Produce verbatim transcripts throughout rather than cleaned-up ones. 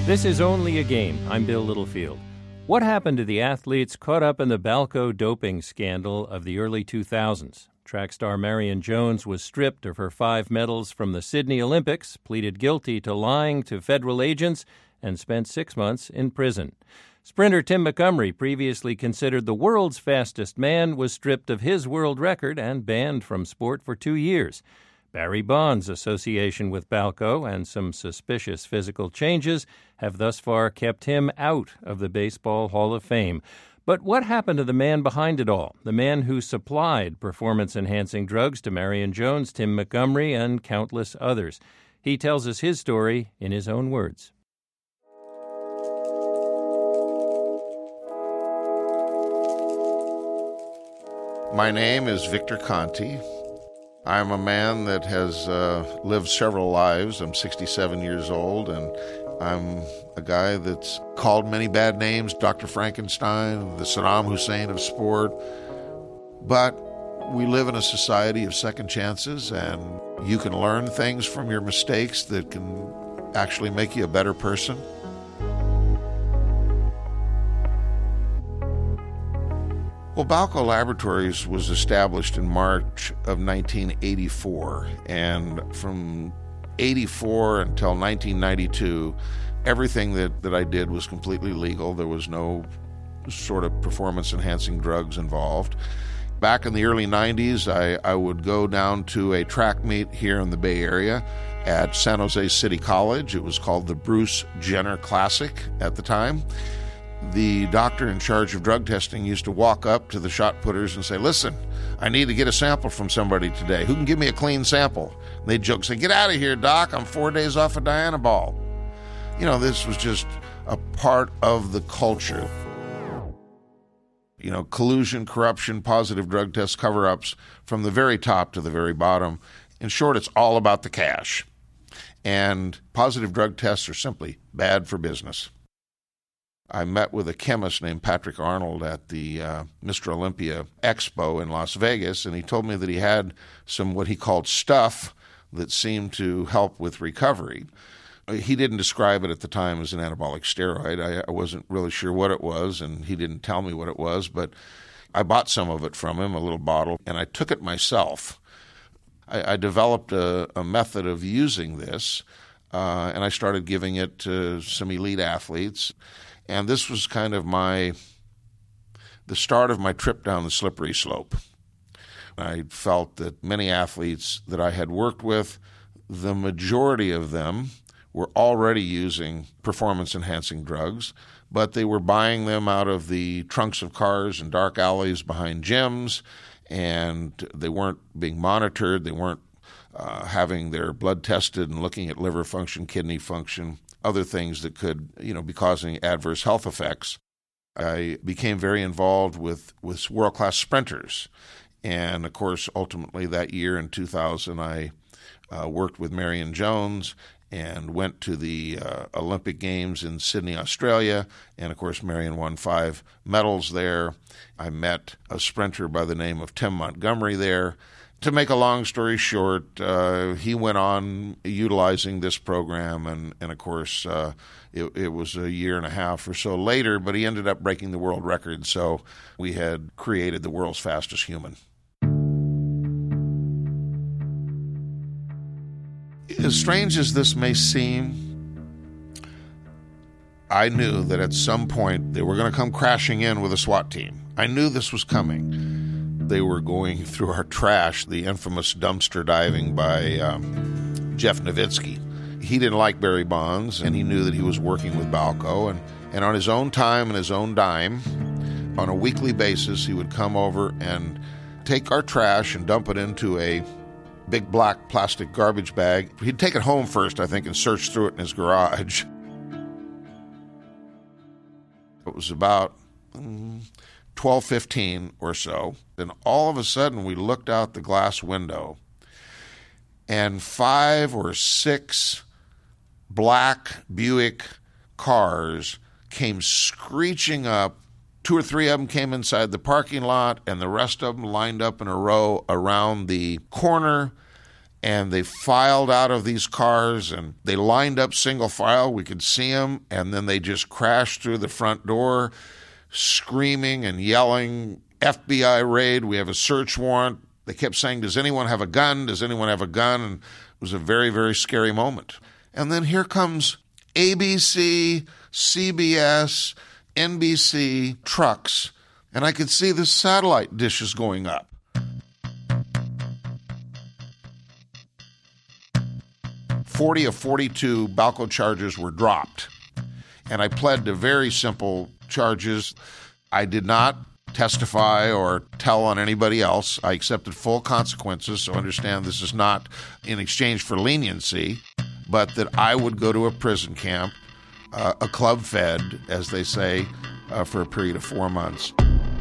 This is Only a Game. I'm Bill Littlefield. What happened to the athletes caught up in the Balco doping scandal of the early two thousands? Track star Marion Jones was stripped of her five medals from the Sydney Olympics, pleaded guilty to lying to federal agents, and spent six months in prison. Sprinter Tim Montgomery, previously considered the world's fastest man, was stripped of his world record and banned from sport for two years. Barry Bonds' association with Balco and some suspicious physical changes have thus far kept him out of the Baseball Hall of Fame. But what happened to the man behind it all, the man who supplied performance-enhancing drugs to Marion Jones, Tim Montgomery, and countless others? He tells us his story in his own words. My name is Victor Conti. I'm a man that has uh, lived several lives. I'm sixty-seven years old, and I'm a guy that's called many bad names, Doctor Frankenstein, the Saddam Hussein of sport. But we live in a society of second chances, and you can learn things from your mistakes that can actually make you a better person. Well, Balco Laboratories was established in March of nineteen eighty-four, and from eighty-four until nineteen ninety-two, everything that, that I did was completely legal. There was no sort of performance-enhancing drugs involved. Back in the early nineties, I, I would go down to a track meet here in the Bay Area at San Jose City College. It was called the Bruce Jenner Classic at the time. The doctor in charge of drug testing used to walk up to the shot putters and say, "Listen, I need to get a sample from somebody today. Who can give me a clean sample?" And they'd joke, say, "Get out of here, Doc. I'm four days off of Dianabol." You know, this was just a part of the culture. You know, collusion, corruption, positive drug tests, cover-ups, from the very top to the very bottom. In short, it's all about the cash. And positive drug tests are simply bad for business. I met with a chemist named Patrick Arnold at the uh, Mister Olympia Expo in Las Vegas, and he told me that he had some what he called stuff that seemed to help with recovery. He didn't describe it at the time as an anabolic steroid. I, I wasn't really sure what it was, and he didn't tell me what it was, but I bought some of it from him, a little bottle, and I took it myself. I, I developed a, a method of using this, uh, and I started giving it to some elite athletes. And this was kind of my, the start of my trip down the slippery slope. I felt that many athletes that I had worked with, the majority of them were already using performance-enhancing drugs, but they were buying them out of the trunks of cars and dark alleys behind gyms, and they weren't being monitored. They weren't uh, having their blood tested and looking at liver function, kidney function, other things that could, you know, be causing adverse health effects. I became very involved with, with world-class sprinters. And, of course, ultimately that year in two thousand, I uh, worked with Marion Jones and went to the uh, Olympic Games in Sydney, Australia. And, of course, Marion won five medals there. I met a sprinter by the name of Tim Montgomery there. To make a long story short, uh, he went on utilizing this program, and, and of course, uh, it, it was a year and a half or so later, but he ended up breaking the world record, so we had created the world's fastest human. As strange as this may seem, I knew that at some point they were going to come crashing in with a SWAT team. I knew this was coming. They were going through our trash, the infamous dumpster diving by um, Jeff Nowitzki. He didn't like Barry Bonds, and he knew that he was working with Balco. And, and on his own time and his own dime, on a weekly basis, he would come over and take our trash and dump it into a big black plastic garbage bag. He'd take it home first, I think, and search through it in his garage. It was about Mm, twelve fifteen or so, and all of a sudden we looked out the glass window, and five or six black Buick cars came screeching up. Two or three of them came inside the parking lot, and the rest of them lined up in a row around the corner. and they filed out of these cars, and they lined up single file. We could see them, and then they just crashed through the front door, screaming and yelling, F B I raid, we have a search warrant. They kept saying, does anyone have a gun? Does anyone have a gun? And it was a very, very scary moment. And then here comes A B C, C B S, N B C trucks, and I could see the satellite dishes going up. forty of forty-two Balco charges were dropped, and I pled to very simple charges. I did not testify or tell on anybody else. I accepted full consequences, so understand this is not in exchange for leniency, but that I would go to a prison camp, uh, a club fed, as they say, uh, for a period of four months.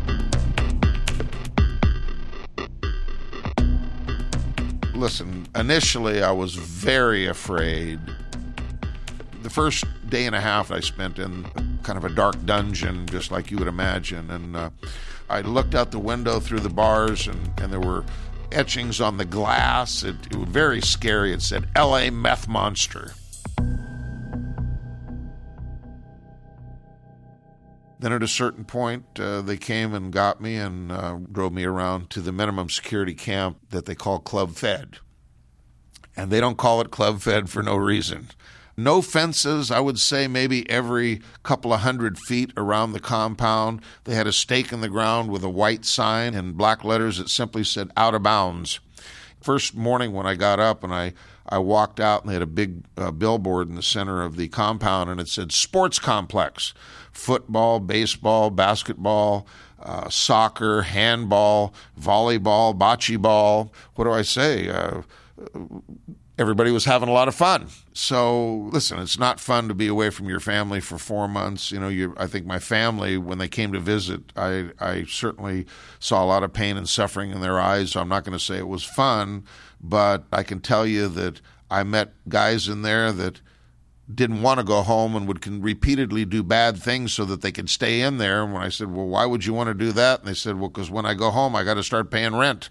Listen, initially I was very afraid. The first day and a half I spent in kind of a dark dungeon, just like you would imagine. And uh, I looked out the window through the bars, and, and there were etchings on the glass. It, it was very scary. It said, L A Meth Monster. Then at a certain point, uh, they came and got me and uh, drove me around to the minimum security camp that they call Club Fed. And they don't call it Club Fed for no reason. No fences, I would say maybe every couple of hundred feet around the compound. They had a stake in the ground with a white sign in black letters that simply said, out of bounds. First morning when I got up and I, I walked out, and they had a big uh, billboard in the center of the compound, and it said, sports complex. Football, baseball, basketball, uh, soccer, handball, volleyball, bocce ball. What do I say? Uh, everybody was having a lot of fun. So, listen, it's not fun to be away from your family for four months. You know, you, I think my family, when they came to visit, I, I certainly saw a lot of pain and suffering in their eyes. So I'm not going to say it was fun, but I can tell you that I met guys in there that didn't want to go home and would can repeatedly do bad things so that they could stay in there. And when I said, well, why would you want to do that? And they said, well, because when I go home, I got to start paying rent.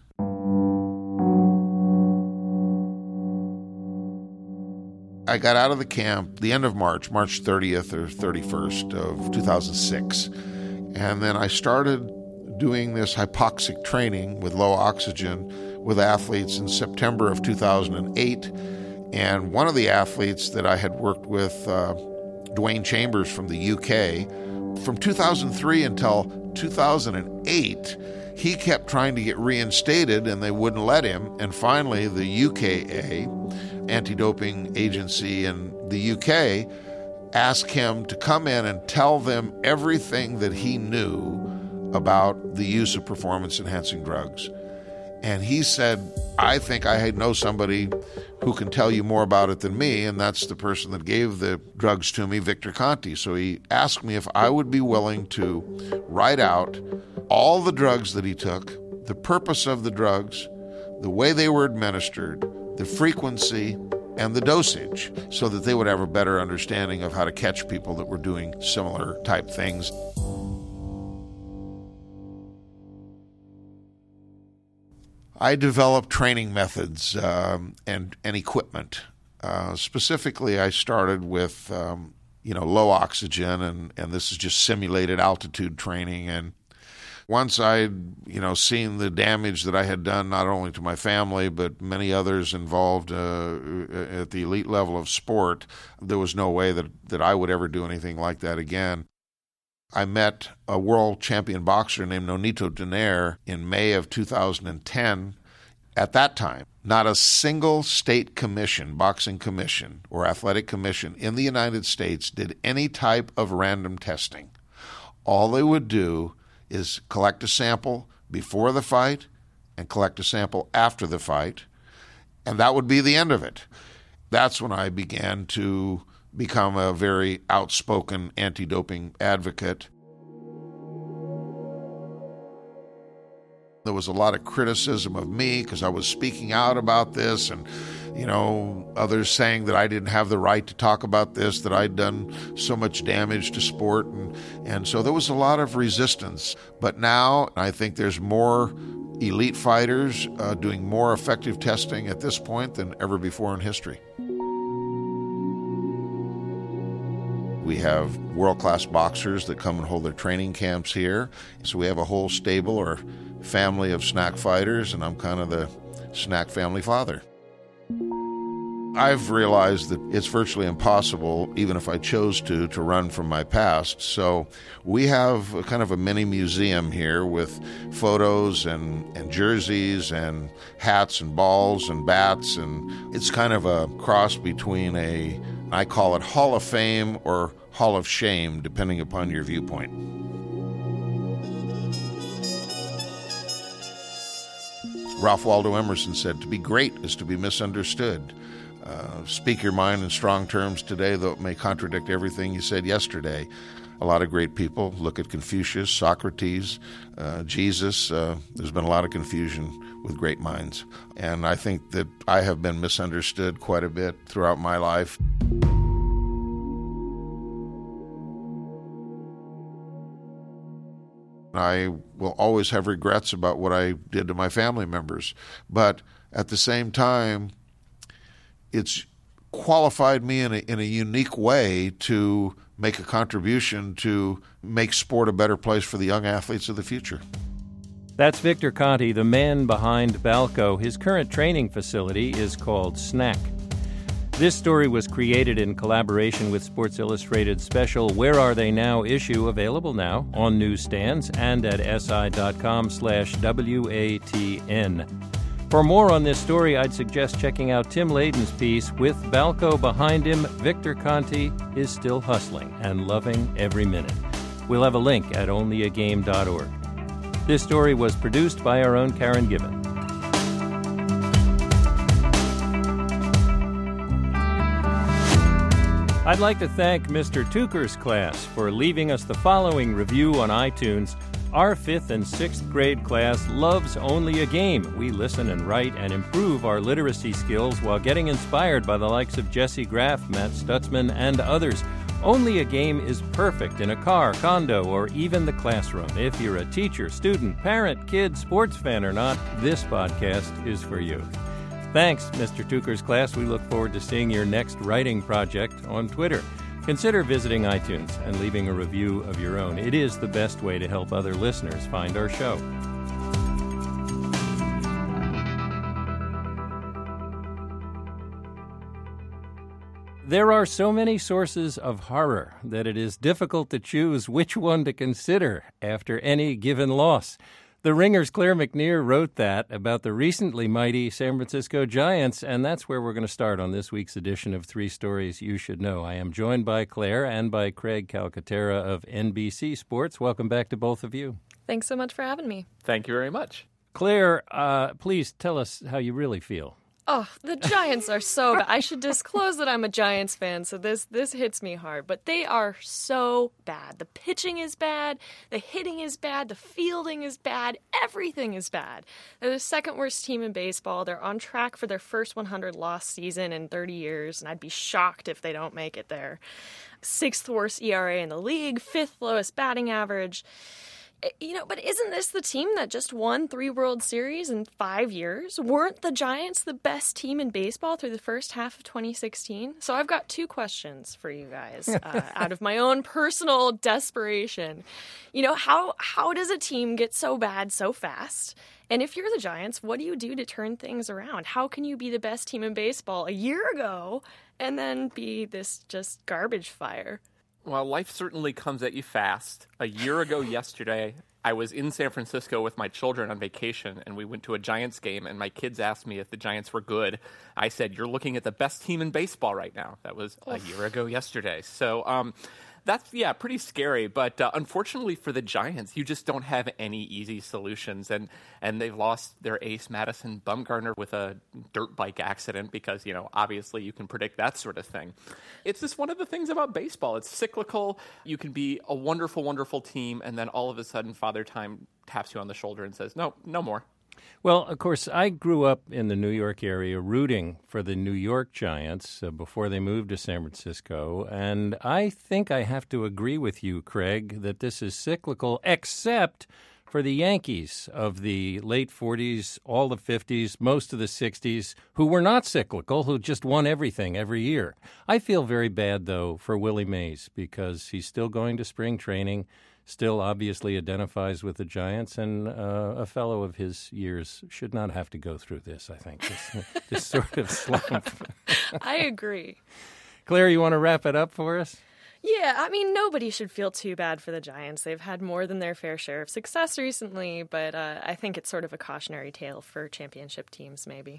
I got out of the camp the end of March, March thirtieth or thirty-first of two thousand six. And then I started doing this hypoxic training with low oxygen with athletes in September of two thousand eight. And one of the athletes that I had worked with, uh, Dwayne Chambers from the U K, from two thousand three until two thousand eight, he kept trying to get reinstated and they wouldn't let him. And finally, the U K A, anti-doping agency in the U K, asked him to come in and tell them everything that he knew about the use of performance-enhancing drugs. And he said, I think I know somebody who can tell you more about it than me, and that's the person that gave the drugs to me, Victor Conti. So he asked me if I would be willing to write out all the drugs that he took, the purpose of the drugs, the way they were administered, the frequency, and the dosage, so that they would have a better understanding of how to catch people that were doing similar type things. I developed training methods um, and, and equipment. Uh, specifically, I started with um, you know low oxygen, and, and this is just simulated altitude training. And once I'd you know seen the damage that I had done not only to my family but many others involved uh, at the elite level of sport, there was no way that, that I would ever do anything like that again. I met a world champion boxer named Nonito Donaire in May of two thousand ten. At that time, not a single state commission, boxing commission, or athletic commission in the United States did any type of random testing. All they would do is collect a sample before the fight and collect a sample after the fight, and that would be the end of it. That's when I began to become a very outspoken anti-doping advocate. There was a lot of criticism of me because I was speaking out about this, and, you know, others saying that I didn't have the right to talk about this, that I'd done so much damage to sport. And, and so there was a lot of resistance. But now I think there's more elite fighters uh, doing more effective testing at this point than ever before in history. We have world-class boxers that come and hold their training camps here. So we have a whole stable or family of snack fighters, and I'm kind of the snack family father. I've realized that it's virtually impossible, even if I chose to, to run from my past. So we have a kind of a mini museum here with photos and, and jerseys and hats and balls and bats. And it's kind of a cross between a, I call it Hall of Fame or Hall of Shame, depending upon your viewpoint. Ralph Waldo Emerson said, "To be great is to be misunderstood." Uh, speak your mind in strong terms today, though it may contradict everything you said yesterday. A lot of great people. Look at Confucius, Socrates, uh, Jesus. Uh, there's been a lot of confusion with great minds. And I think that I have been misunderstood quite a bit throughout my life. I will always have regrets about what I did to my family members. But at the same time, it's qualified me in a, in a unique way to make a contribution to make sport a better place for the young athletes of the future. That's Victor Conte, the man behind Balco. His current training facility is called Snack. This story was created in collaboration with Sports Illustrated's special Where Are They Now issue, available now on newsstands and at si.com slash W-A-T-N. For more on this story, I'd suggest checking out Tim Layden's piece, With Balco Behind Him, Victor Conte is still hustling and loving every minute. We'll have a link at only a game dot org. This story was produced by our own Karen Gibbon. I'd like to thank Mister Tucker's class for leaving us the following review on iTunes. Our fifth and sixth grade class loves Only a Game. We listen and write and improve our literacy skills while getting inspired by the likes of Jesse Graff, Matt Stutzman, and others. Only a Game is perfect in a car, condo, or even the classroom. If you're a teacher, student, parent, kid, sports fan or not, this podcast is for you. Thanks, Mister Tucker's class. We look forward to seeing your next writing project on Twitter. Consider visiting iTunes and leaving a review of your own. It is the best way to help other listeners find our show. There are so many sources of horror that it is difficult to choose which one to consider after any given loss. The Ringer's Claire McNear wrote that about the recently mighty San Francisco Giants, and that's where we're going to start on this week's edition of Three Stories You Should Know. I am joined by Claire and by Craig Calcaterra of N B C Sports. Welcome back to both of you. Thanks so much for having me. Thank you very much. Claire, uh, please tell us how you really feel. Oh, the Giants are so bad. I should disclose that I'm a Giants fan, so this this hits me hard. But they are so bad. The pitching is bad. The hitting is bad. The fielding is bad. Everything is bad. They're the second worst team in baseball. They're on track for their first one hundred loss season in thirty years, and I'd be shocked if they don't make it there. Sixth worst E R A in the league, fifth lowest batting average. You know, but isn't this the team that just won three World Series in five years? Weren't the Giants the best team in baseball through the first half of twenty sixteen? So I've got two questions for you guys uh, out of my own personal desperation. You know, how how does a team get so bad so fast? And if you're the Giants, what do you do to turn things around? How can you be the best team in baseball a year ago and then be this just garbage fire? Well, life certainly comes at you fast. A year ago yesterday, I was in San Francisco with my children on vacation, and we went to a Giants game, and my kids asked me if the Giants were good. I said, "You're looking at the best team in baseball right now." That was a year ago yesterday. So, um, that's, yeah, pretty scary. But uh, unfortunately for the Giants, you just don't have any easy solutions. And, and they've lost their ace, Madison Bumgarner, with a dirt bike accident because, you know, obviously you can predict that sort of thing. It's just one of the things about baseball. It's cyclical. You can be a wonderful, wonderful team, and then all of a sudden Father Time taps you on the shoulder and says, no, no more. Well, of course, I grew up in the New York area rooting for the New York Giants uh, before they moved to San Francisco, and I think I have to agree with you, Craig, that this is cyclical, except for for the Yankees of the late forties, all the fifties, most of the sixties, who were not cyclical, who just won everything every year. I feel very bad, though, for Willie Mays because he's still going to spring training, still obviously identifies with the Giants, and uh, a fellow of his years should not have to go through this, I think, this, this sort of slump. I agree. Claire, you want to wrap it up for us? Yeah, I mean, nobody should feel too bad for the Giants. They've had more than their fair share of success recently, but uh, I think it's sort of a cautionary tale for championship teams, maybe.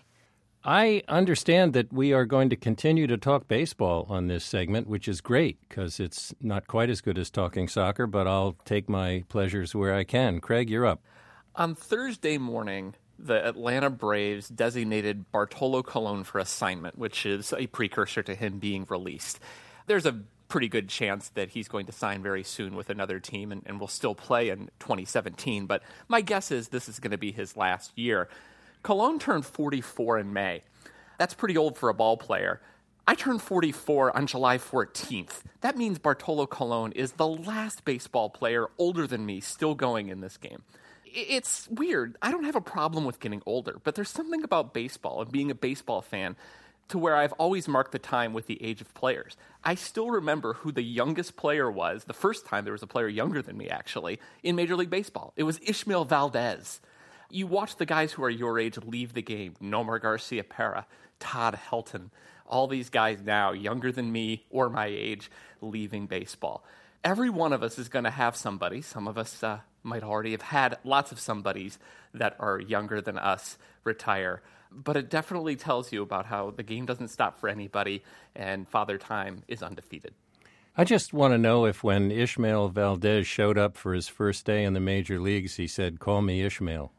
I understand that we are going to continue to talk baseball on this segment, which is great because it's not quite as good as talking soccer, but I'll take my pleasures where I can. Craig, you're up. On Thursday morning, the Atlanta Braves designated Bartolo Colon for assignment, which is a precursor to him being released. There's a pretty good chance that he's going to sign very soon with another team and, and will still play in twenty seventeen, but my guess is this is going to be his last year. Colon turned forty-four in May. That's pretty old for a ball player. I turned forty-four on July fourteenth. That means Bartolo Colon is the last baseball player older than me still going in this game. It's weird. I don't have a problem with getting older, but there's something about baseball and being a baseball fan to where I've always marked the time with the age of players. I still remember who the youngest player was, the first time there was a player younger than me, actually, in Major League Baseball. It was Ishmael Valdez. You watch the guys who are your age leave the game, Nomar Garcia-Pera, Todd Helton, all these guys now, younger than me or my age, leaving baseball. Every one of us is going to have somebody. Some of us uh, might already have had lots of somebodies that are younger than us retire. But it definitely tells you about how the game doesn't stop for anybody, and Father Time is undefeated. I just want to know if when Ishmael Valdez showed up for his first day in the major leagues, he said, "Call me Ishmael."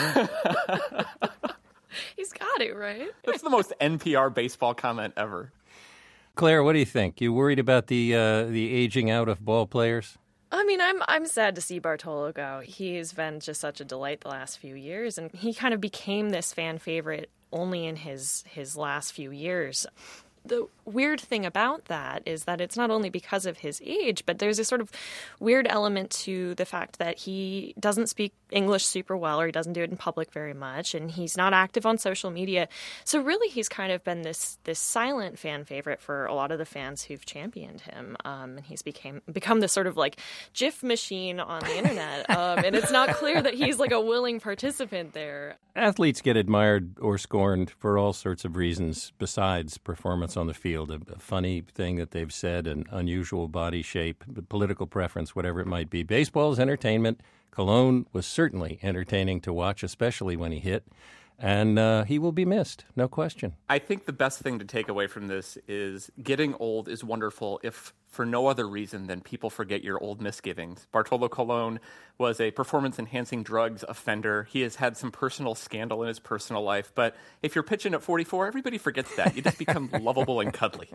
He's got it, right? That's the most N P R baseball comment ever. Claire, what do you think? You worried about the uh, the aging out of ball players? I mean, I'm I'm sad to see Bartolo go. He's been just such a delight the last few years, and he kind of became this fan favorite only in his, his last few years. The weird thing about that is that it's not only because of his age, but there's a sort of weird element to the fact that he doesn't speak English super well, or he doesn't do it in public very much, and he's not active on social media. So really, he's kind of been this this silent fan favorite for a lot of the fans who've championed him. Um, and he's became become this sort of like GIF machine on the internet, um, and it's not clear that he's like a willing participant there. Athletes get admired or scorned for all sorts of reasons besides performance on the field. A, a funny thing that they've said, an unusual body shape, political preference, whatever it might be. Baseball is entertainment. Colon was certainly entertaining to watch, especially when he hit. And uh, he will be missed, no question. I think the best thing to take away from this is getting old is wonderful if for no other reason than people forget your old misgivings. Bartolo Colon was a performance-enhancing drugs offender. He has had some personal scandal in his personal life. But if you're pitching at forty-four, everybody forgets that. You just become lovable and cuddly.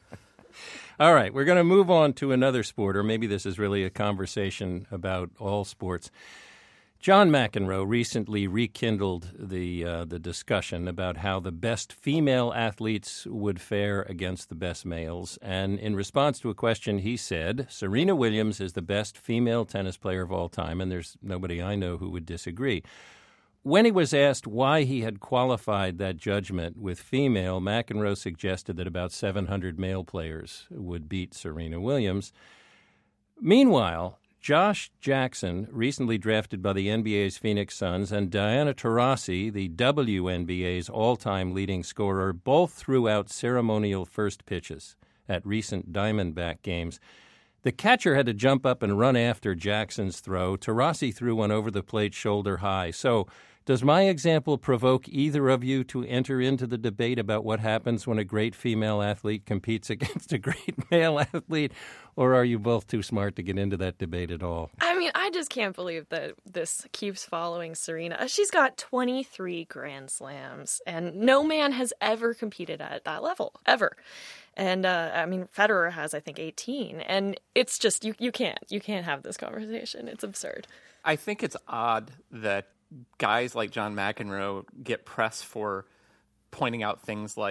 All right, we're going to move on to another sport, or maybe this is really a conversation about all sports. John McEnroe recently rekindled the uh, the discussion about how the best female athletes would fare against the best males. And in response to a question, he said, Serena Williams is the best female tennis player of all time, and there's nobody I know who would disagree. When he was asked why he had qualified that judgment with female, McEnroe suggested that about seven hundred male players would beat Serena Williams. Meanwhile, Josh Jackson, recently drafted by the N B A's Phoenix Suns, and Diana Taurasi, the W N B A's all-time leading scorer, both threw out ceremonial first pitches at recent Diamondback games. The catcher had to jump up and run after Jackson's throw. Taurasi threw one over the plate shoulder high. So does my example provoke either of you to enter into the debate about what happens when a great female athlete competes against a great male athlete? Or are you both too smart to get into that debate at all? I mean, I just can't believe that this keeps following Serena. She's got twenty-three Grand Slams, and no man has ever competed at that level, ever. And, uh, I mean, Federer has, I think, eighteen. And it's just, you, you can't. You can't have this conversation. It's absurd. I think it's odd that guys like John McEnroe get press for pointing out things like,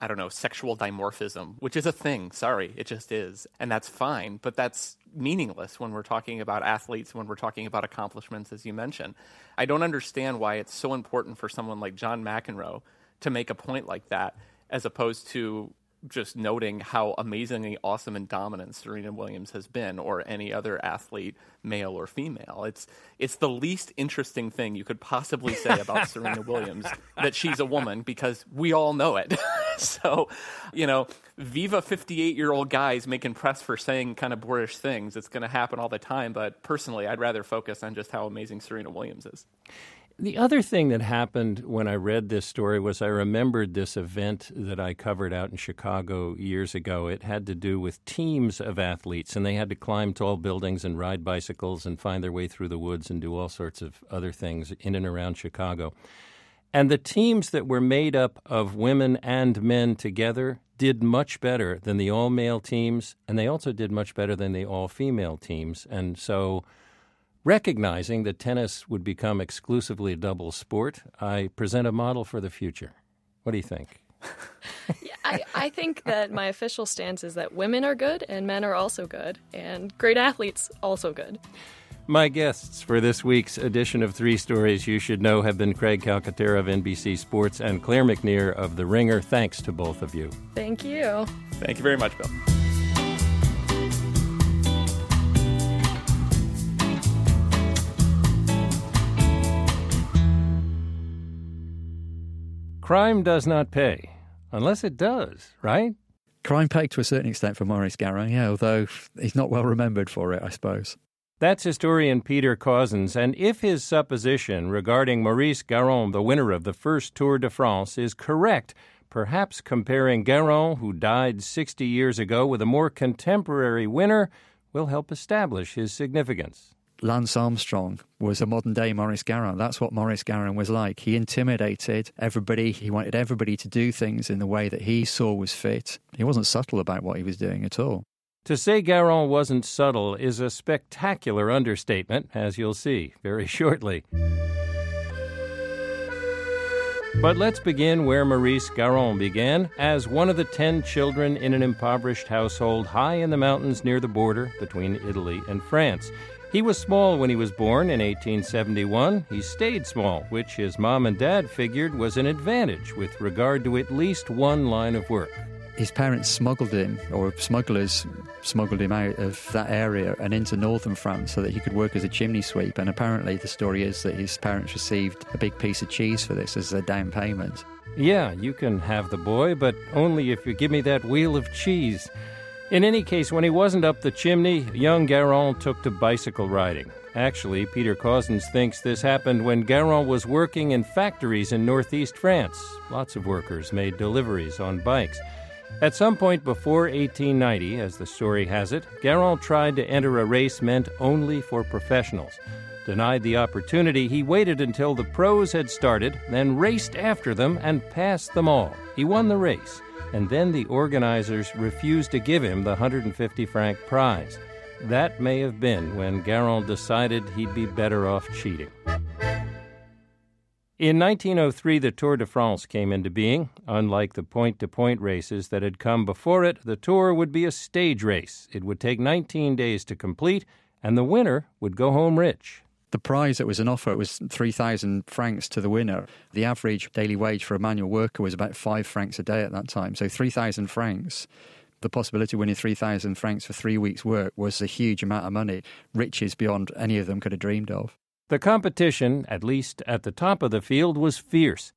I don't know, sexual dimorphism, which is a thing. Sorry, it just is. And that's fine, but that's meaningless when we're talking about athletes, when we're talking about accomplishments, as you mentioned. I don't understand why it's so important for someone like John McEnroe to make a point like that, as opposed to just noting how amazingly awesome and dominant Serena Williams has been, or any other athlete, male or female. It's it's the least interesting thing you could possibly say about Serena Williams, that she's a woman, because we all know it. So, you know, viva fifty-eight-year-old guys making press for saying kind of boorish things. It's going to happen all the time, but personally, I'd rather focus on just how amazing Serena Williams is. The other thing that happened when I read this story was I remembered this event that I covered out in Chicago years ago. It had to do with teams of athletes, and they had to climb tall buildings and ride bicycles and find their way through the woods and do all sorts of other things in and around Chicago. And the teams that were made up of women and men together did much better than the all-male teams, and they also did much better than the all-female teams. And so, recognizing that tennis would become exclusively a double sport, I present a model for the future. What do you think? yeah, I, I think that my official stance is that women are good and men are also good, and great athletes also good. My guests for this week's edition of Three Stories You Should Know have been Craig Calcaterra of N B C Sports and Claire McNear of The Ringer. Thanks to both of you. Thank you. Thank you very much, Bill. Crime does not pay, unless it does, right? Crime paid to a certain extent for Maurice Garin, yeah, although he's not well remembered for it, I suppose. That's historian Peter Cozzens, and if his supposition regarding Maurice Garin, the winner of the first Tour de France, is correct, perhaps comparing Garin, who died sixty years ago, with a more contemporary winner will help establish his significance. Lance Armstrong was a modern-day Maurice Garin. That's what Maurice Garin was like. He intimidated everybody. He wanted everybody to do things in the way that he saw was fit. He wasn't subtle about what he was doing at all. To say Garin wasn't subtle is a spectacular understatement, as you'll see very shortly. But let's begin where Maurice Garin began, as one of the ten children in an impoverished household high in the mountains near the border between Italy and France. He was small when he was born in eighteen seventy-one. He stayed small, which his mom and dad figured was an advantage with regard to at least one line of work. His parents smuggled him, or smugglers smuggled him out of that area and into northern France so that he could work as a chimney sweep. And apparently the story is that his parents received a big piece of cheese for this as a down payment. Yeah, you can have the boy, but only if you give me that wheel of cheese. In any case, when he wasn't up the chimney, young Garin took to bicycle riding. Actually, Peter Cozzens thinks this happened when Garin was working in factories in northeast France. Lots of workers made deliveries on bikes. At some point before eighteen ninety, as the story has it, Garin tried to enter a race meant only for professionals. Denied the opportunity, he waited until the pros had started, then raced after them and passed them all. He won the race, and then the organizers refused to give him the one hundred fifty franc prize. That may have been when Garin decided he'd be better off cheating. In nineteen oh three, the Tour de France came into being. Unlike the point-to-point races that had come before it, the Tour would be a stage race. It would take nineteen days to complete, and the winner would go home rich. The prize that was an offer was three thousand francs to the winner. The average daily wage for a manual worker was about five francs a day at that time. So three thousand francs, the possibility of winning three thousand francs for three weeks' work was a huge amount of money, riches beyond any of them could have dreamed of. The competition, at least at the top of the field, was fierce.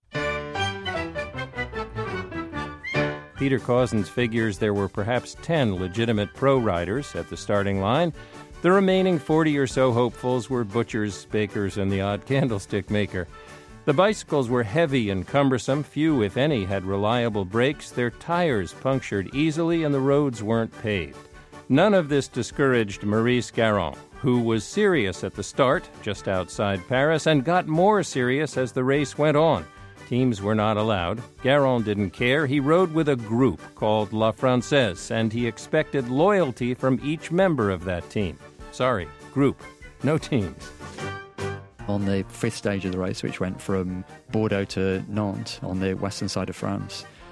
Peter Cozzens figures there were perhaps ten legitimate pro riders at the starting line. The remaining forty or so hopefuls were butchers, bakers, and the odd candlestick maker. The bicycles were heavy and cumbersome. Few, if any, had reliable brakes. Their tires punctured easily, and the roads weren't paved. None of this discouraged Maurice Garin, who was serious at the start, just outside Paris, and got more serious as the race went on. Teams were not allowed. Garin didn't care. He rode with a group called La Française, and he expected loyalty from each member of that team. Sorry, group, no teams. On the fifth stage of the race, which went from Bordeaux to Nantes on the western side of France,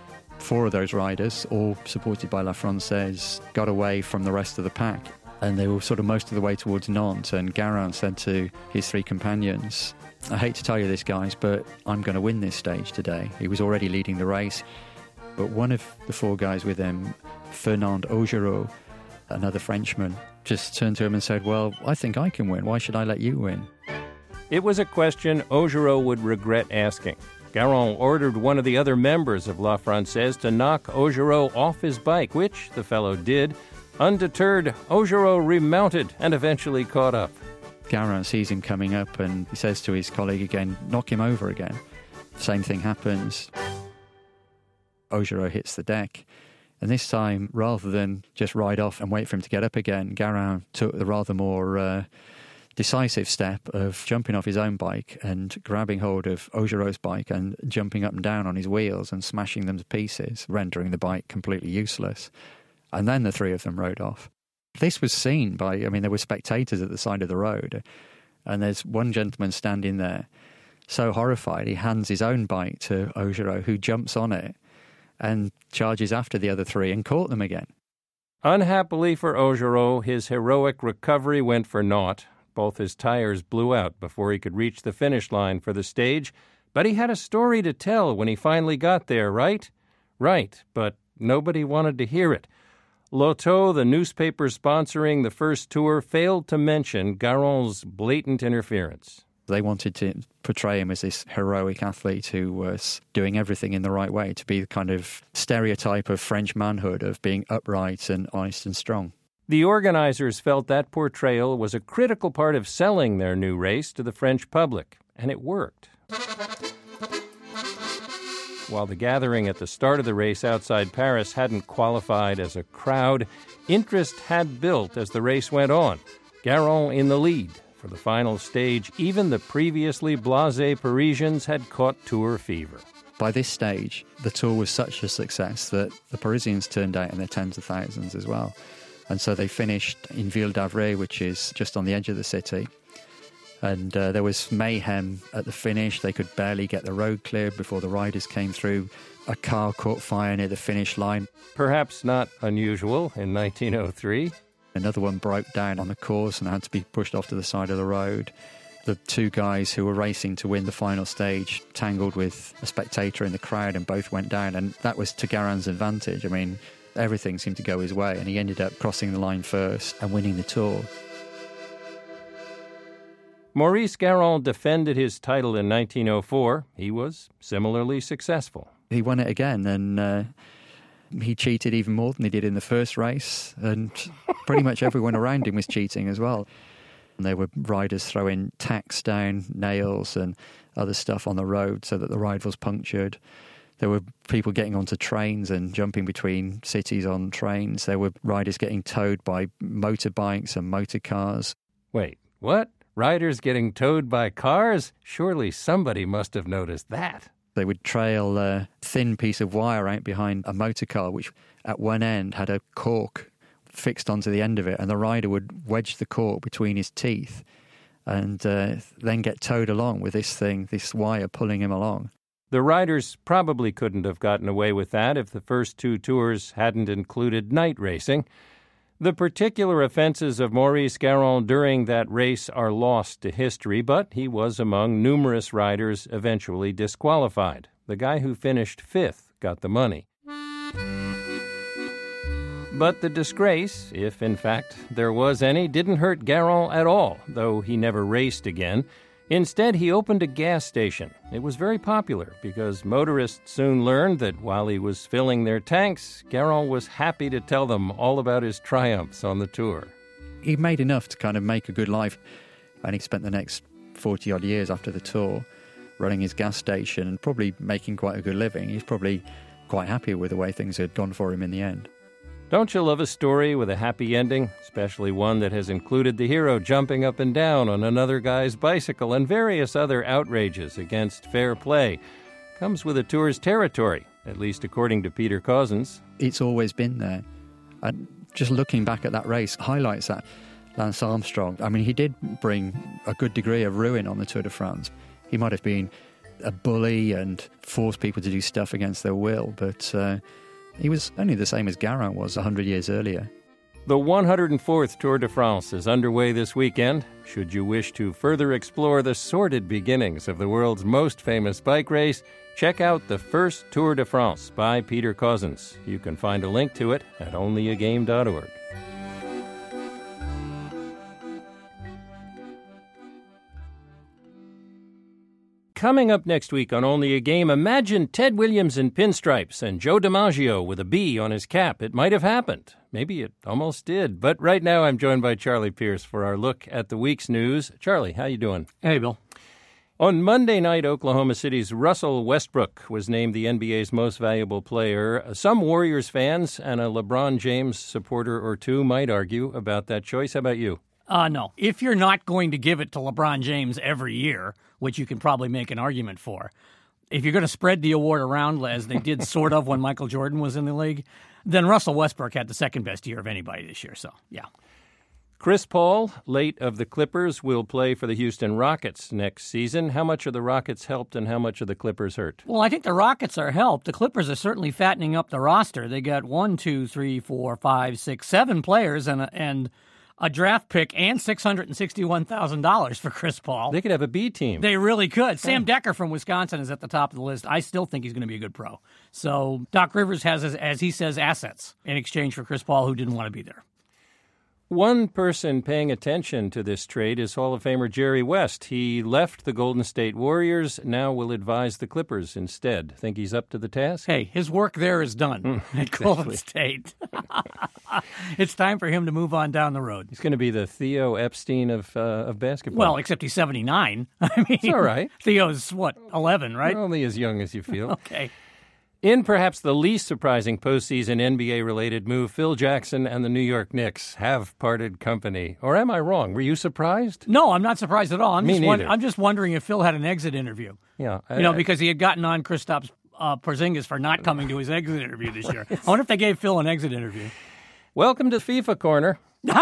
Four of those riders, all supported by La Française, got away from the rest of the pack. And they were sort of most of the way towards Nantes. And Garin said to his three companions, I hate to tell you this, guys, but I'm going to win this stage today. He was already leading the race. But one of the four guys with him, Fernand Augereau, another Frenchman, just turned to him and said, well, I think I can win. Why should I let you win? It was a question Augereau would regret asking. Garin ordered one of the other members of La Française to knock Augereau off his bike, which the fellow did. Undeterred, Augereau remounted and eventually caught up. Garin sees him coming up and he says to his colleague again, knock him over again. Same thing happens. Augereau hits the deck. And this time, rather than just ride off and wait for him to get up again, Garin took the rather more uh, decisive step of jumping off his own bike and grabbing hold of Augereau's bike and jumping up and down on his wheels and smashing them to pieces, rendering the bike completely useless. And then the three of them rode off. This was seen by, I mean, there were spectators at the side of the road, and there's one gentleman standing there, so horrified, he hands his own bike to Augereau, who jumps on it and charges after the other three and caught them again. Unhappily for Augereau, his heroic recovery went for naught. Both his tires blew out before he could reach the finish line for the stage, but he had a story to tell when he finally got there, right? Right, but nobody wanted to hear it. Lotto, the newspaper sponsoring the first tour, failed to mention Garin's blatant interference. They wanted to portray him as this heroic athlete who was doing everything in the right way, to be the kind of stereotype of French manhood, of being upright and honest and strong. The organizers felt that portrayal was a critical part of selling their new race to the French public, and it worked. While the gathering at the start of the race outside Paris hadn't qualified as a crowd, interest had built as the race went on. Garin in the lead. For the final stage, even the previously blasé Parisians had caught Tour fever. By this stage, the Tour was such a success that the Parisians turned out in their tens of thousands as well. And so they finished in Ville d'Avray, which is just on the edge of the city. And uh, there was mayhem at the finish. They could barely get the road cleared before the riders came through. A car caught fire near the finish line. Perhaps not unusual in nineteen oh three. Another one broke down on the course and had to be pushed off to the side of the road. The two guys who were racing to win the final stage tangled with a spectator in the crowd and both went down. And that was to Garin's advantage. I mean, everything seemed to go his way, and he ended up crossing the line first and winning the Tour. Maurice Garin defended his title in nineteen oh four. He was similarly successful. He won it again, and uh, he cheated even more than he did in the first race, and pretty much everyone around him was cheating as well. And there were riders throwing tacks down, nails and other stuff on the road so that the ride was punctured. There were people getting onto trains and jumping between cities on trains. There were riders getting towed by motorbikes and motor cars. Wait, what? Riders getting towed by cars? Surely somebody must have noticed that. They would trail a thin piece of wire out behind a motor car, which at one end had a cork fixed onto the end of it, and the rider would wedge the cork between his teeth and uh, then get towed along with this thing, this wire pulling him along. The riders probably couldn't have gotten away with that if the first two tours hadn't included night racing. The particular offenses of Maurice Garin during that race are lost to history, but he was among numerous riders eventually disqualified. The guy who finished fifth got the money. But the disgrace, if in fact there was any, didn't hurt Garin at all, though he never raced again. Instead, he opened a gas station. It was very popular because motorists soon learned that while he was filling their tanks, Garin was happy to tell them all about his triumphs on the Tour. He made enough to kind of make a good life, and he spent the next forty-odd years after the Tour running his gas station and probably making quite a good living. He's probably quite happy with the way things had gone for him in the end. Don't you love a story with a happy ending, especially one that has included the hero jumping up and down on another guy's bicycle and various other outrages against fair play? Comes with a Tour's territory, at least according to Peter Cousins. It's always been there. And just looking back at that race highlights that. Lance Armstrong, I mean, he did bring a good degree of ruin on the Tour de France. He might have been a bully and force people to do stuff against their will. But uh, he was only the same as Geraint was one hundred years earlier. The one hundred fourth Tour de France is underway this weekend. Should you wish to further explore the sordid beginnings of the world's most famous bike race, check out The First Tour de France by Peter Cousins. You can find a link to it at only a game dot org. Coming up next week on Only a Game, imagine Ted Williams in pinstripes and Joe DiMaggio with a B on his cap. It might have happened. Maybe it almost did. But right now I'm joined by Charlie Pierce for our look at the week's news. Charlie, how you doing? Hey, Bill. On Monday night, Oklahoma City's Russell Westbrook was named the N B A's most valuable player. Some Warriors fans and a LeBron James supporter or two might argue about that choice. How about you? Uh, no. If you're not going to give it to LeBron James every year, which you can probably make an argument for, if you're going to spread the award around, as they did sort of when Michael Jordan was in the league, then Russell Westbrook had the second best year of anybody this year. So, yeah. Chris Paul, late of the Clippers, will play for the Houston Rockets next season. How much are the Rockets helped and how much are the Clippers hurt? Well, I think the Rockets are helped. The Clippers are certainly fattening up the roster. They got one, two, three, four, five, six, seven players and a, and a draft pick and six hundred sixty-one thousand dollars for Chris Paul. They could have a B team. They really could. Sam Decker from Wisconsin is at the top of the list. I still think he's going to be a good pro. So Doc Rivers has, as, as he says, assets in exchange for Chris Paul, who didn't want to be there. One person paying attention to this trade is Hall of Famer Jerry West. He left the Golden State Warriors, now will advise the Clippers instead. Think he's up to the task? Hey, his work there is done Mm, at Golden State. It's time for him to move on down the road. He's going to be the Theo Epstein of uh, of basketball. Well, except he's seventy-nine. I mean, it's all right. Theo's, what, eleven, right? You're only as young as you feel. Okay. In perhaps the least surprising postseason N B A-related move, Phil Jackson and the New York Knicks have parted company. Or am I wrong? Were you surprised? No, I'm not surprised at all. I'm Me just won- neither. I'm just wondering if Phil had an exit interview. Yeah. I, You know, because he had gotten on Kristaps uh, Porzingis for not coming to his exit interview this year. I wonder if they gave Phil an exit interview. Welcome to FIFA Corner.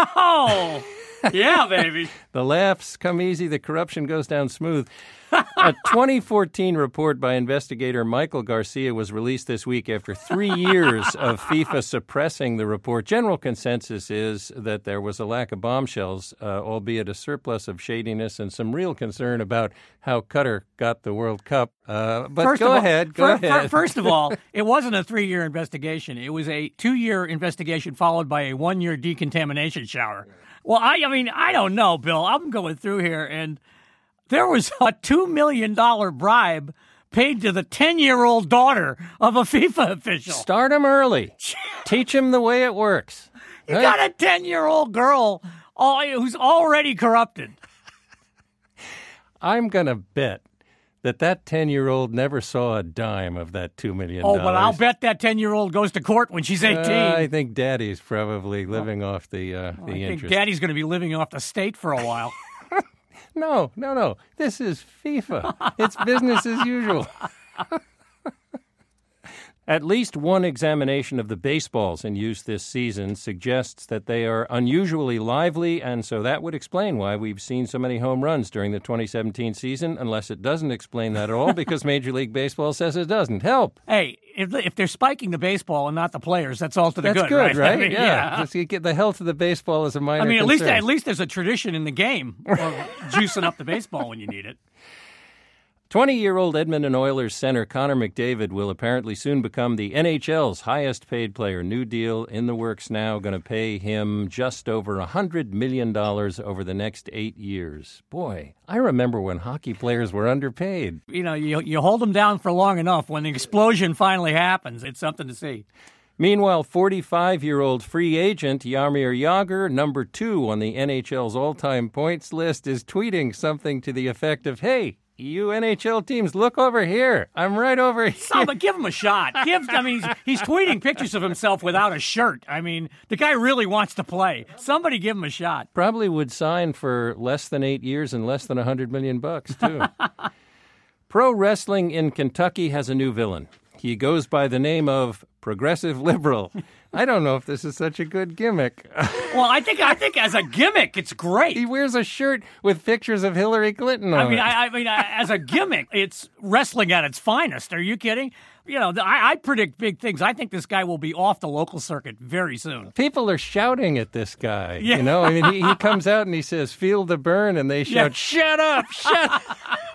Oh, yeah, baby. The laughs come easy, the corruption goes down smooth. A twenty fourteen report by investigator Michael Garcia was released this week after three years of FIFA suppressing the report. General consensus is that there was a lack of bombshells, uh, albeit a surplus of shadiness and some real concern about how Qatar got the World Cup. Uh, but First go of all, ahead, go fir- ahead. fir- First of all, it wasn't a three-year investigation. It was a two-year investigation followed by a one-year decontamination shower. Well, I, I mean, I don't know, Bill. I'm going through here, and there was a two million dollars bribe paid to the ten-year-old daughter of a FIFA official. Start him early. Teach him the way it works. You Right? got a ten-year-old girl all, who's already corrupted. I'm going to bet that that ten-year-old never saw a dime of that two million dollars. Oh, but I'll bet that ten-year-old goes to court when she's eighteen. Uh, I think Daddy's probably living off the uh, the I think interest. Daddy's going to be living off the state for a while. No, no, no. This is FIFA. It's business as usual. At least one examination of the baseballs in use this season suggests that they are unusually lively, and so that would explain why we've seen so many home runs during the twenty seventeen season, unless it doesn't explain that at all, because Major League Baseball says it doesn't. Help. Hey, if if they're spiking the baseball and not the players, that's all to the That's good, good, right? I mean, yeah. yeah. Just you get the health of the baseball is a minor I mean, at least concern. at least there's a tradition in the game of juicing up the baseball when you need it. twenty-year-old Edmonton Oilers center Connor McDavid will apparently soon become the N H L's highest-paid player. New deal in the works now, going to pay him just over one hundred million dollars over the next eight years. Boy, I remember when hockey players were underpaid. You know, you you hold them down for long enough. When the explosion finally happens, it's something to see. Meanwhile, forty-five-year-old free agent Jaromir Jagr, number two on the N H L's all-time points list, is tweeting something to the effect of, "Hey, you N H L teams, look over here. I'm right over here." Oh, but give him a shot. Give. I mean, he's, he's tweeting pictures of himself without a shirt. I mean, the guy really wants to play. Somebody give him a shot. Probably would sign for less than eight years and less than one hundred million bucks, too. Pro wrestling in Kentucky has a new villain. He goes by the name of Progressive Liberal. I don't know if this is such a good gimmick. Well, I think I think as a gimmick, it's great. He wears a shirt with pictures of Hillary Clinton on I mean, it. I, I mean, as a gimmick, it's wrestling at its finest. Are you kidding? You know, I, I predict big things. I think this guy will be off the local circuit very soon. People are shouting at this guy. Yeah. You know, I mean, he, he comes out and he says, "Feel the burn," and they shout, Yeah. "Shut up! Shut up!"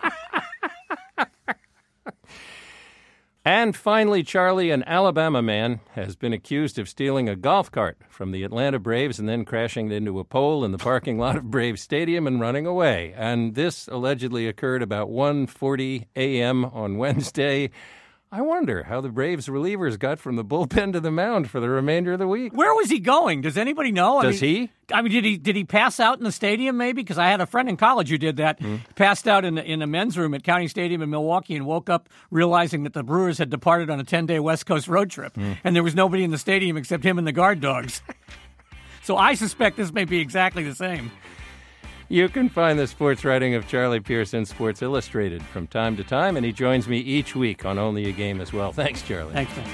And finally, Charlie, an Alabama man, has been accused of stealing a golf cart from the Atlanta Braves and then crashing it into a pole in the parking lot of Braves Stadium and running away. And this allegedly occurred about one forty a.m. on Wednesday. I wonder how the Braves relievers got from the bullpen to the mound for the remainder of the week. Where was he going? Does anybody know? I Does mean, he? I mean, did he did he pass out in the stadium maybe? Because I had a friend in college who did that. Mm. Passed out in the, in a men's room at County Stadium in Milwaukee and woke up realizing that the Brewers had departed on a ten-day West Coast road trip. Mm. And there was nobody in the stadium except him and the guard dogs. So I suspect this may be exactly the same. You can find the sports writing of Charlie Pierce in Sports Illustrated from time to time, and he joins me each week on Only a Game as well. Thanks, Charlie. Thanks, man.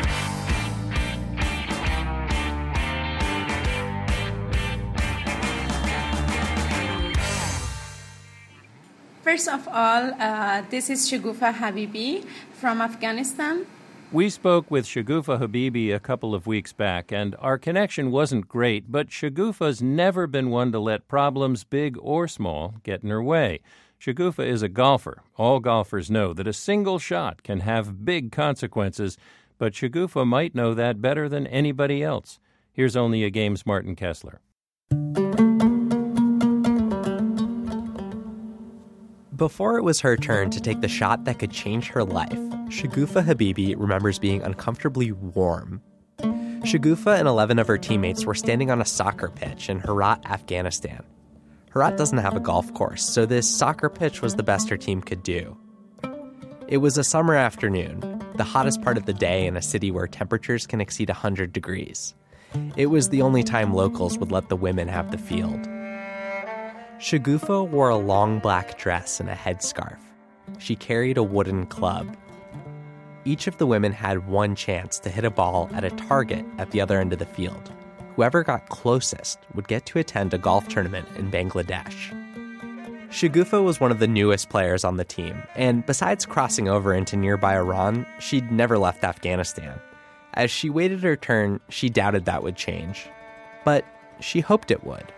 First of all, uh, this is Shagufta Habibi from Afghanistan. We spoke with Shagufta Habibi a couple of weeks back, and our connection wasn't great, but Shagufta's never been one to let problems, big or small, get in her way. Shagufta is a golfer. All golfers know that a single shot can have big consequences, but Shagufta might know that better than anybody else. Here's Only a Game's Martin Kessler. Before it was her turn to take the shot that could change her life, Shagufta Habibi remembers being uncomfortably warm. Shagufta and eleven of her teammates were standing on a soccer pitch in Herat, Afghanistan. Herat doesn't have a golf course, so this soccer pitch was the best her team could do. It was a summer afternoon, the hottest part of the day in a city where temperatures can exceed one hundred degrees. It was the only time locals would let the women have the field. Shagufta wore a long black dress and a headscarf. She carried a wooden club. Each of the women had one chance to hit a ball at a target at the other end of the field. Whoever got closest would get to attend a golf tournament in Bangladesh. Shagufta was one of the newest players on the team, and besides crossing over into nearby Iran, she'd never left Afghanistan. As she waited her turn, she doubted that would change. But she hoped it would.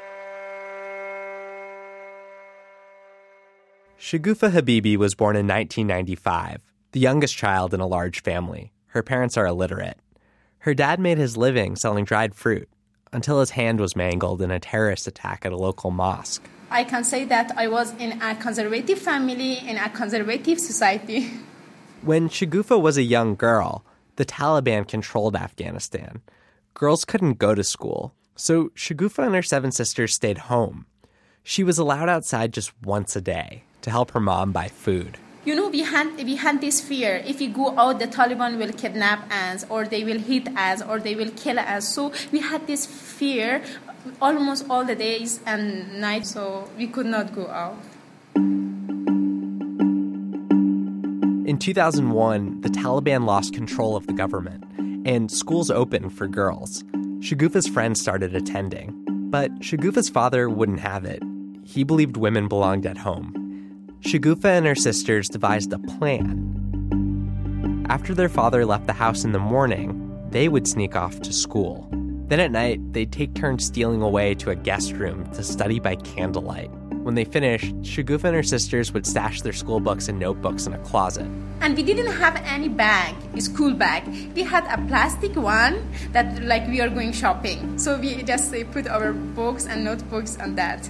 Shagufta Habibi was born in nineteen ninety-five, the youngest child in a large family. Her parents are illiterate. Her dad made his living selling dried fruit until his hand was mangled in a terrorist attack at a local mosque. I can say that I was in a conservative family, in a conservative society. When Shagufta was a young girl, the Taliban controlled Afghanistan. Girls couldn't go to school, so Shagufta and her seven sisters stayed home. She was allowed outside just once a day to help her mom buy food. You know, we had we had this fear. If we go out, the Taliban will kidnap us, or they will hit us, or they will kill us. So we had this fear almost all the days and nights, so we could not go out. In two thousand one, the Taliban lost control of the government, and schools opened for girls. Shagufta's friends started attending, but Shagufta's father wouldn't have it. He believed women belonged at home. Shagufta and her sisters devised a plan. After their father left the house in the morning, they would sneak off to school. Then at night, they'd take turns stealing away to a guest room to study by candlelight. When they finished, Shagufta and her sisters would stash their school books and notebooks in a closet. And we didn't have any bag, a school bag. We had a plastic one that like we are going shopping. So we just uh, put our books and notebooks on that.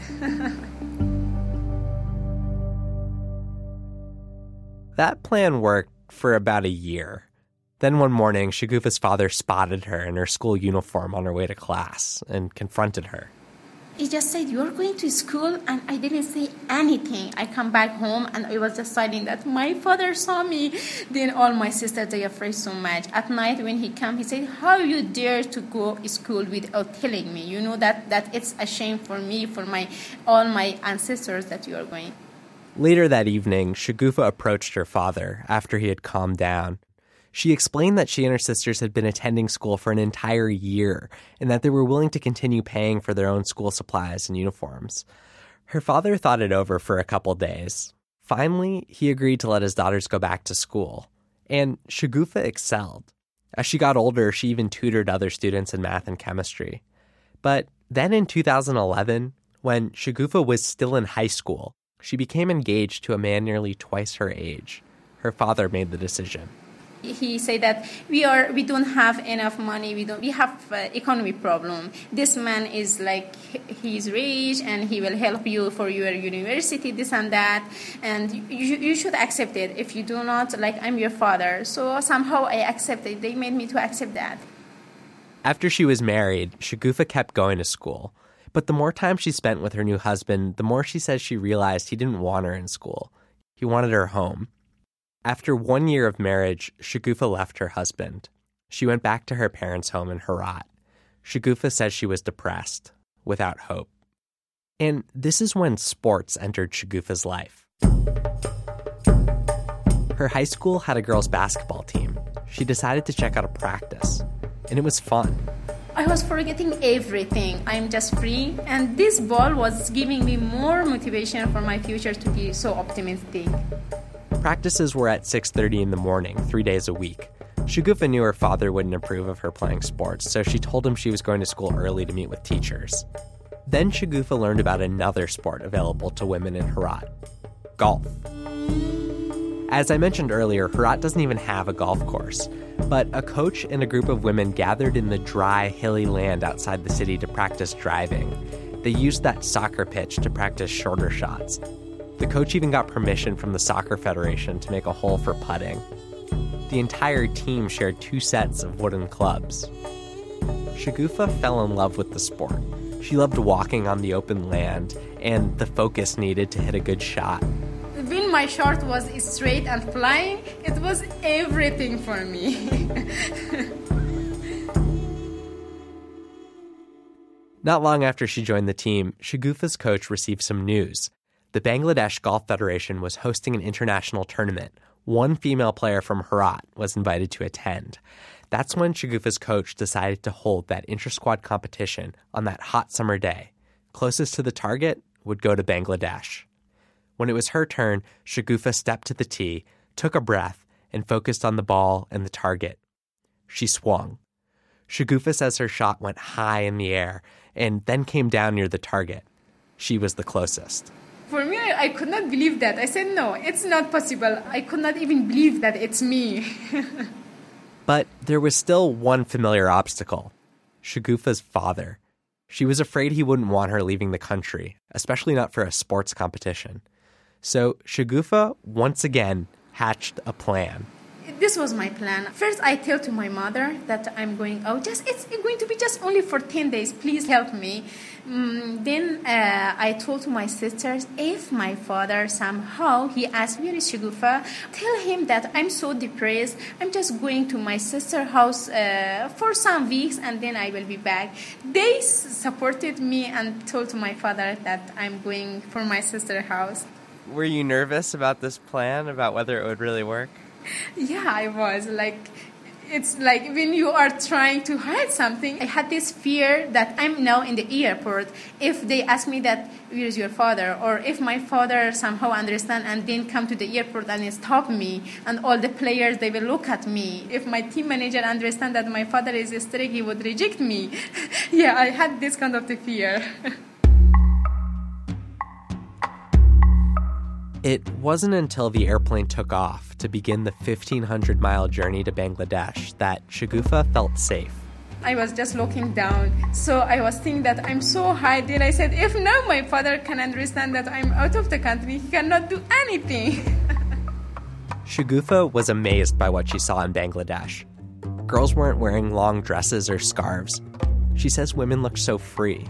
That plan worked for about a year. Then one morning, Shagufta's father spotted her in her school uniform on her way to class and confronted her. He just said, "You're going to school?" And I didn't say anything. I come back home and I was deciding that my father saw me. Then all my sisters, they afraid so much. At night when he came, he said, "How you dare to go to school without telling me? You know that, that it's a shame for me, for my all my ancestors that you are going." Later that evening, Shagufta approached her father after he had calmed down. She explained that she and her sisters had been attending school for an entire year and that they were willing to continue paying for their own school supplies and uniforms. Her father thought it over for a couple days. Finally, he agreed to let his daughters go back to school. And Shagufah excelled. As she got older, she even tutored other students in math and chemistry. But then in two thousand eleven, when Shagufah was still in high school, she became engaged to a man nearly twice her age. Her father made the decision. He said that we are we don't have enough money. We don't. We have uh, economy problem. This man is like he's rich and he will help you for your university, this and that. And you you should accept it. If you do not, like I'm your father. So somehow I accepted. They made me to accept that. After she was married, Shagufah kept going to school. But the more time she spent with her new husband, the more she says she realized he didn't want her in school. He wanted her home. After one year of marriage, Shagufah left her husband. She went back to her parents' home in Herat. Shagufah says she was depressed, without hope. And this is when sports entered Shagufah's life. Her high school had a girls' basketball team. She decided to check out a practice, and it was fun. I was forgetting everything. I'm just free, and this ball was giving me more motivation for my future to be so optimistic. Practices were at six thirty in the morning, three days a week. Shagufah knew her father wouldn't approve of her playing sports, so she told him she was going to school early to meet with teachers. Then Shagufah learned about another sport available to women in Herat: golf. As I mentioned earlier, Herat doesn't even have a golf course, but a coach and a group of women gathered in the dry, hilly land outside the city to practice driving. They used that soccer pitch to practice shorter shots. The coach even got permission from the Soccer Federation to make a hole for putting. The entire team shared two sets of wooden clubs. Shagufah fell in love with the sport. She loved walking on the open land and the focus needed to hit a good shot. When my shot was straight and flying, it was everything for me. Not long after she joined the team, Shagufah's coach received some news. The Bangladesh Golf Federation was hosting an international tournament. One female player from Herat was invited to attend. That's when Shagufah's coach decided to hold that inter-squad competition on that hot summer day. Closest to the target would go to Bangladesh. When it was her turn, Shagufah stepped to the tee, took a breath, and focused on the ball and the target. She swung. Shagufah says her shot went high in the air and then came down near the target. She was the closest. For me, I could not believe that. I said, no, it's not possible. I could not even believe that it's me. But there was still one familiar obstacle: Shagufah's father. She was afraid he wouldn't want her leaving the country, especially not for a sports competition. So Shagufah once again hatched a plan. This was my plan. First, I tell to my mother that I'm going out. Just it's going to be just only for ten days. Please help me. Um, then uh, I told to my sisters, if my father somehow he asked, where is Shagufah? Tell him that I'm so depressed. I'm just going to my sister's house uh, for some weeks, and then I will be back. They s- supported me and told to my father that I'm going for my sister's house. Were you nervous about this plan, about whether it would really work? Yeah, I was. Like, it's like when you are trying to hide something. I had this fear that I'm now in the airport. If they ask me that, where is your father? Or if my father somehow understand and then come to the airport and stop me, and all the players, they will look at me. If my team manager understand that my father is strict, he would reject me. Yeah, I had this kind of the fear. It wasn't until the airplane took off to begin the fifteen hundred mile journey to Bangladesh that Shagufah felt safe. I was just looking down. So I was thinking that I'm so high. Then I said, if now my father can understand that I'm out of the country, he cannot do anything. Shagufah was amazed by what she saw in Bangladesh. Girls weren't wearing long dresses or scarves. She says women looked so free.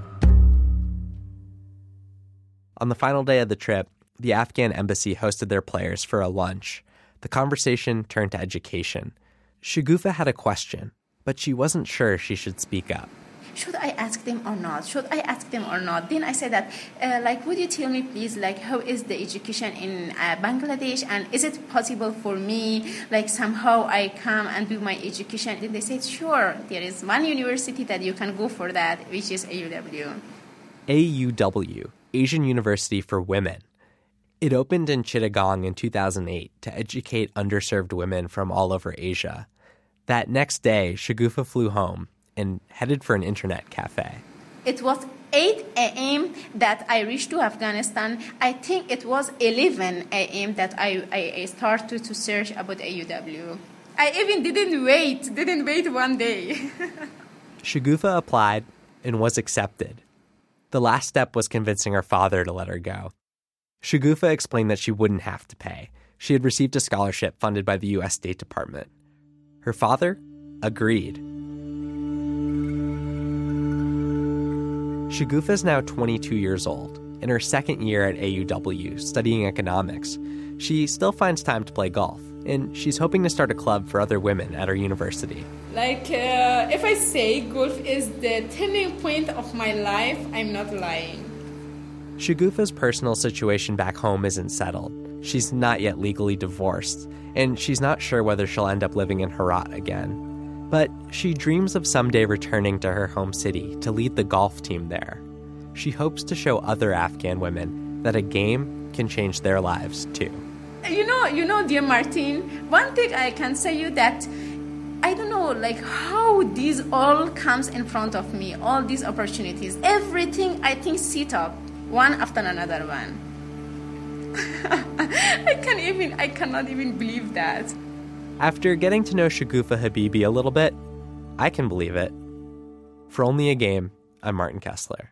On the final day of the trip, the Afghan embassy hosted their players for a lunch. The conversation turned to education. Shagufah had a question, but she wasn't sure she should speak up. should I ask them or not? Should I ask them or not? Then I said that, uh, like, would you tell me, please, like, how is the education in uh, Bangladesh, and is it possible for me, like, somehow I come and do my education? Then they said, sure, there is one university that you can go for that, which is A U W. A U W, Asian University for Women. It opened in Chittagong in two thousand eight to educate underserved women from all over Asia. That next day, Shagufah flew home and headed for an internet cafe. It was eight a.m. that I reached to Afghanistan. I think it was eleven a.m. that I, I, I started to search about A U W. I even didn't wait, didn't wait one day. Shagufah applied and was accepted. The last step was convincing her father to let her go. Shagufah explained that she wouldn't have to pay. She had received a scholarship funded by the U S State Department. Her father agreed. Shagufah is now twenty-two years old, in her second year at A U W, studying economics. She still finds time to play golf, and she's hoping to start a club for other women at her university. Like, uh, if I say golf is the turning point of my life, I'm not lying. Shagufah's personal situation back home isn't settled. She's not yet legally divorced, and she's not sure whether she'll end up living in Herat again. But she dreams of someday returning to her home city to lead the golf team there. She hopes to show other Afghan women that a game can change their lives too. You know, you know, dear Martin, one thing I can say you that I don't know, like how these all comes in front of me, all these opportunities, everything I think sit up one after another one. I can't even, I cannot even believe that. After getting to know Shagufah Habibi a little bit, I can believe it. For Only a Game, I'm Martin Kessler.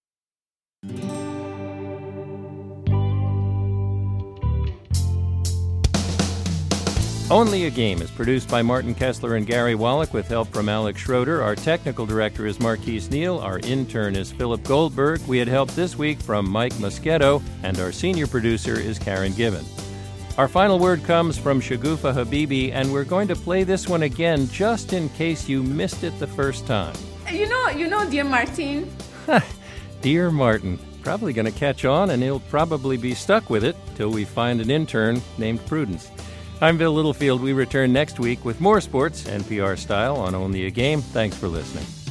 Only a Game is produced by Martin Kessler and Gary Wallach with help from Alex Schroeder. Our technical director is Marquise Neal. Our intern is Philip Goldberg. We had help this week from Mike Moschetto, and our senior producer is Karen Gibbon. Our final word comes from Shagufah Habibi, and we're going to play this one again just in case you missed it the first time. You know, you know, dear Martin. Dear Martin. Probably going to catch on, and he'll probably be stuck with it till we find an intern named Prudence. I'm Bill Littlefield. We return next week with more sports, N P R style, on Only a Game. Thanks for listening.